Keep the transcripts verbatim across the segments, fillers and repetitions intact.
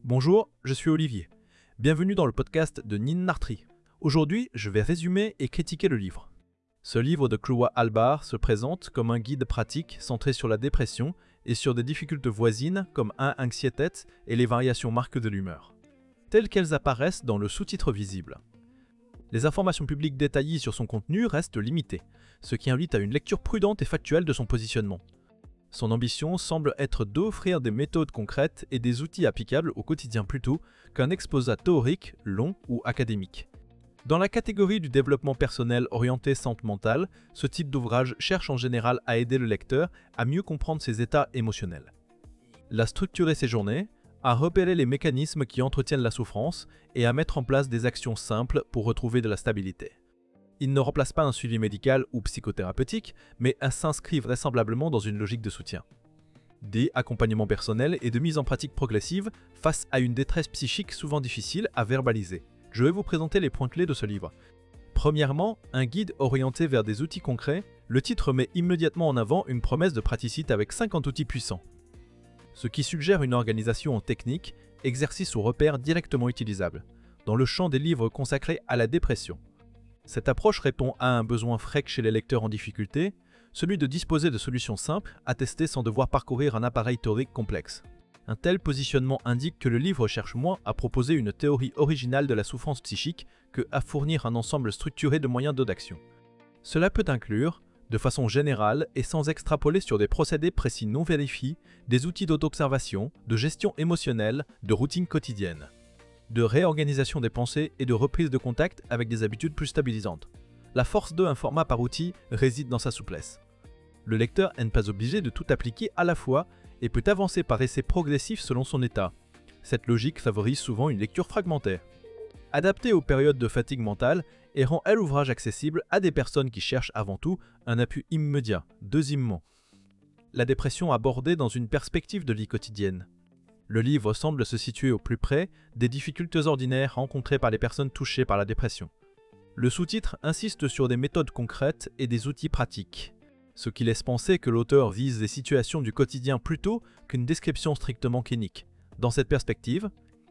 Bonjour, je suis Olivier. Bienvenue dans le podcast de Nin Nartri. Aujourd'hui, je vais résumer et critiquer le livre. Ce livre de Chloé Albar se présente comme un guide pratique centré sur la dépression et sur des difficultés voisines comme un anxiété et les variations marquées de l'humeur, telles qu'elles apparaissent dans le sous-titre visible. Les informations publiques détaillées sur son contenu restent limitées, ce qui invite à une lecture prudente et factuelle de son positionnement. Son ambition semble être d'offrir des méthodes concrètes et des outils applicables au quotidien plutôt qu'un exposé théorique, long ou académique. Dans la catégorie du développement personnel orienté santé mentale, ce type d'ouvrage cherche en général à aider le lecteur à mieux comprendre ses états émotionnels, à structurer ses journées, à repérer les mécanismes qui entretiennent la souffrance et à mettre en place des actions simples pour retrouver de la stabilité. Il ne remplace pas un suivi médical ou psychothérapeutique, mais s'inscrit vraisemblablement dans une logique de soutien, d'accompagnement personnel et de mise en pratique progressive face à une détresse psychique souvent difficile à verbaliser. Je vais vous présenter les points clés de ce livre. Premièrement, un guide orienté vers des outils concrets, le titre met immédiatement en avant une promesse de praticité avec cinquante outils puissants, ce qui suggère une organisation en technique, exercices ou repères directement utilisables, dans le champ des livres consacrés à la dépression. Cette approche répond à un besoin frais chez les lecteurs en difficulté, celui de disposer de solutions simples à tester sans devoir parcourir un appareil théorique complexe. Un tel positionnement indique que le livre cherche moins à proposer une théorie originale de la souffrance psychique que à fournir un ensemble structuré de moyens d'action. Cela peut inclure, de façon générale et sans extrapoler sur des procédés précis non vérifiés, des outils d'auto-observation, de gestion émotionnelle, de routine quotidienne, de réorganisation des pensées et de reprise de contact avec des habitudes plus stabilisantes. La force d'un format par outil réside dans sa souplesse. Le lecteur n'est pas obligé de tout appliquer à la fois et peut avancer par essais progressifs selon son état. Cette logique favorise souvent une lecture fragmentaire, adaptée aux périodes de fatigue mentale et rend l'ouvrage accessible à des personnes qui cherchent avant tout un appui immédiat. Deuxièmement, la dépression abordée dans une perspective de vie quotidienne. Le livre semble se situer au plus près des difficultés ordinaires rencontrées par les personnes touchées par la dépression. Le sous-titre insiste sur des méthodes concrètes et des outils pratiques, ce qui laisse penser que l'auteur vise des situations du quotidien plutôt qu'une description strictement clinique. Dans cette perspective,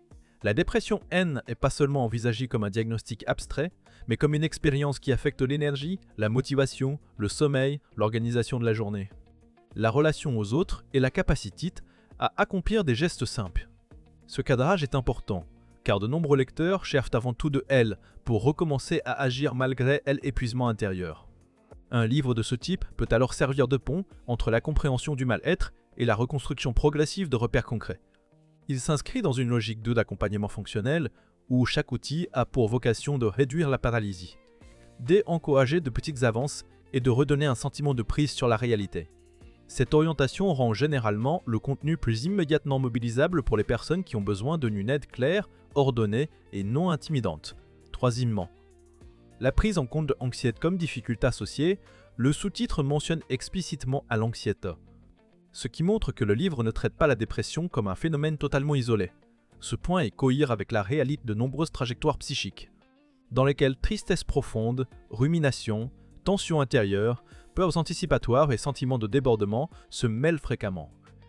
la dépression N n'est pas seulement envisagée comme un diagnostic abstrait, mais comme une expérience qui affecte l'énergie, la motivation, le sommeil, l'organisation de la journée, la relation aux autres et la capacité à accomplir des gestes simples. Ce cadrage est important, car de nombreux lecteurs cherchent avant tout de elle pour recommencer à agir malgré l'épuisement intérieur. Un livre de ce type peut alors servir de pont entre la compréhension du mal-être et la reconstruction progressive de repères concrets. Il s'inscrit dans une logique deux d'accompagnement fonctionnel où chaque outil a pour vocation de réduire la paralysie, d'encourager de petites avances et de redonner un sentiment de prise sur la réalité. Cette orientation rend généralement le contenu plus immédiatement mobilisable pour les personnes qui ont besoin d'une aide claire, ordonnée et non intimidante. Troisièmement, la prise en compte de l'anxiété comme difficulté associée, le sous-titre mentionne explicitement à l'anxiété, ce qui montre que le livre ne traite pas la dépression comme un phénomène totalement isolé. Ce point est cohérent avec la réalité de nombreuses trajectoires psychiques, dans lesquelles tristesse profonde, rumination, tension intérieure, peurs anticipatoires et sentiments de débordement se mêlent fréquemment.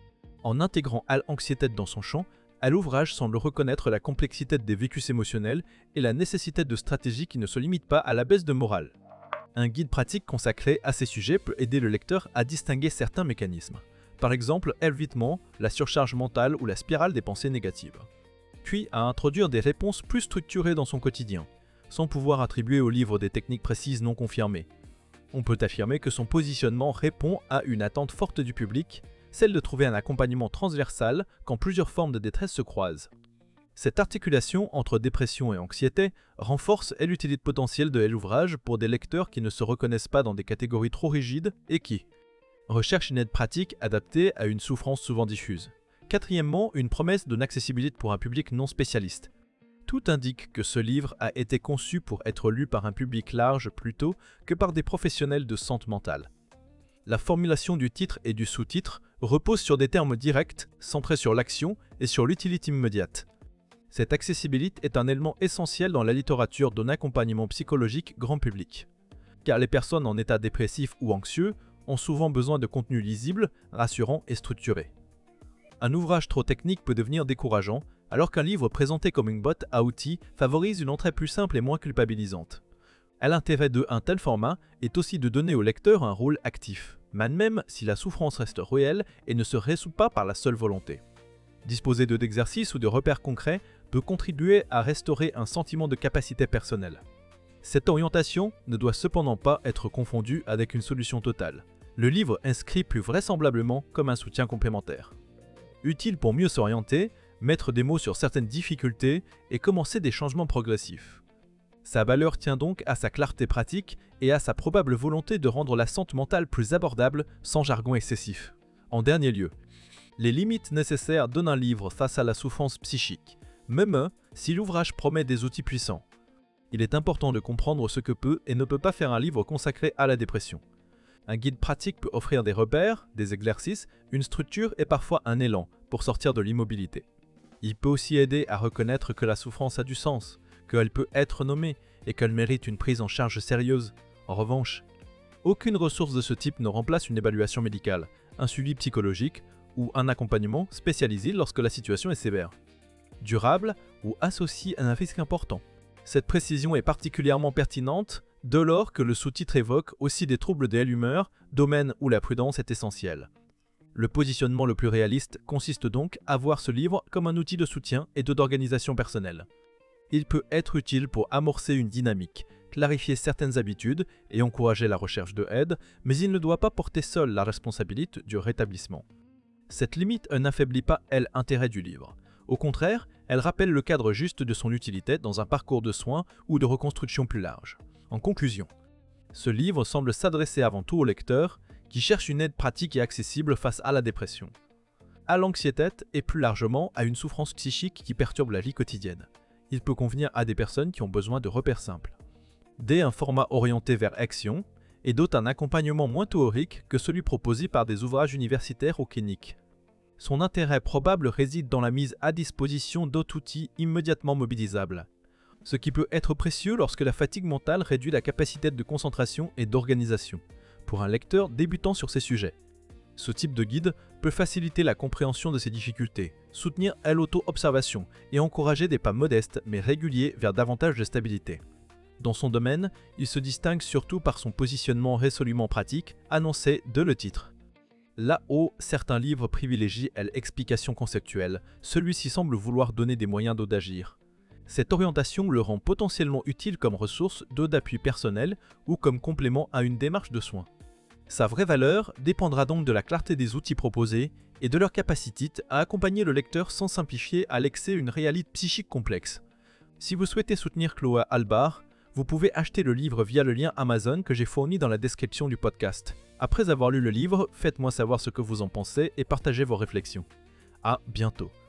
En intégrant l'anxiété dans son champ, l'ouvrage semble reconnaître la complexité des vécus émotionnels et la nécessité de stratégies qui ne se limitent pas à la baisse de morale. Un guide pratique consacré à ces sujets peut aider le lecteur à distinguer certains mécanismes, par exemple l'évitement, la surcharge mentale ou la spirale des pensées négatives, puis à introduire des réponses plus structurées dans son quotidien, sans pouvoir attribuer au livre des techniques précises non confirmées. On peut affirmer que son positionnement répond à une attente forte du public, celle de trouver un accompagnement transversal quand plusieurs formes de détresse se croisent. Cette articulation entre dépression et anxiété renforce l'utilité potentielle de l'ouvrage pour des lecteurs qui ne se reconnaissent pas dans des catégories trop rigides et qui recherchent une aide pratique adaptée à une souffrance souvent diffuse. Quatrièmement, une promesse d'une accessibilité pour un public non spécialiste. Tout indique que ce livre a été conçu pour être lu par un public large plutôt que par des professionnels de santé mentale. La formulation du titre et du sous-titre repose sur des termes directs, centrés sur l'action et sur l'utilité immédiate. Cette accessibilité est un élément essentiel dans la littérature d'un accompagnement psychologique grand public, car les personnes en état dépressif ou anxieux ont souvent besoin de contenu lisible, rassurant et structuré. Un ouvrage trop technique peut devenir décourageant, alors qu'un livre présenté comme une boîte à outils favorise une entrée plus simple et moins culpabilisante. L'intérêt de un tel format est aussi de donner au lecteur un rôle actif, même si la souffrance reste réelle et ne se résout pas par la seule volonté. Disposer de d'exercices ou de repères concrets peut contribuer à restaurer un sentiment de capacité personnelle. Cette orientation ne doit cependant pas être confondue avec une solution totale. Le livre inscrit plus vraisemblablement comme un soutien complémentaire. Utile pour mieux s'orienter, mettre des mots sur certaines difficultés et commencer des changements progressifs. Sa valeur tient donc à sa clarté pratique et à sa probable volonté de rendre la santé mentale plus abordable sans jargon excessif. En dernier lieu, les limites nécessaires d'un livre face à la souffrance psychique, même si l'ouvrage promet des outils puissants. Il est important de comprendre ce que peut et ne peut pas faire un livre consacré à la dépression. Un guide pratique peut offrir des repères, des exercices, une structure et parfois un élan pour sortir de l'immobilité. Il peut aussi aider à reconnaître que la souffrance a du sens, qu'elle peut être nommée et qu'elle mérite une prise en charge sérieuse. En revanche, aucune ressource de ce type ne remplace une évaluation médicale, un suivi psychologique ou un accompagnement spécialisé lorsque la situation est sévère, durable ou associée à un risque important. Cette précision est particulièrement pertinente dès lors que le sous-titre évoque aussi des troubles de l'humeur, domaine où la prudence est essentielle. Le positionnement le plus réaliste consiste donc à voir ce livre comme un outil de soutien et d'organisation personnelle. Il peut être utile pour amorcer une dynamique, clarifier certaines habitudes et encourager la recherche de aide, mais il ne doit pas porter seul la responsabilité du rétablissement. Cette limite n'affaiblit pas l'intérêt du livre. Au contraire, elle rappelle le cadre juste de son utilité dans un parcours de soins ou de reconstruction plus large. En conclusion, ce livre semble s'adresser avant tout au lecteur qui cherche une aide pratique et accessible face à la dépression, à l'anxiété et plus largement à une souffrance psychique qui perturbe la vie quotidienne. Il peut convenir à des personnes qui ont besoin de repères simples, dès un format orienté vers action et d'autres un accompagnement moins théorique que celui proposé par des ouvrages universitaires ou cliniques. Son intérêt probable réside dans la mise à disposition d'autres outils immédiatement mobilisables, ce qui peut être précieux lorsque la fatigue mentale réduit la capacité de concentration et d'organisation, pour un lecteur débutant sur ces sujets. Ce type de guide peut faciliter la compréhension de ces difficultés, soutenir l'auto-observation et encourager des pas modestes mais réguliers vers davantage de stabilité. Dans son domaine, il se distingue surtout par son positionnement résolument pratique, annoncé dès le titre. Là où certains livres privilégient l'explication conceptuelle, celui-ci semble vouloir donner des moyens d'agir. Cette orientation le rend potentiellement utile comme ressource d'appui personnel ou comme complément à une démarche de soins. Sa vraie valeur dépendra donc de la clarté des outils proposés et de leur capacité à accompagner le lecteur sans simplifier à l'excès une réalité psychique complexe. Si vous souhaitez soutenir Chloé Albar, vous pouvez acheter le livre via le lien Amazon que j'ai fourni dans la description du podcast. Après avoir lu le livre, faites-moi savoir ce que vous en pensez et partagez vos réflexions. À bientôt.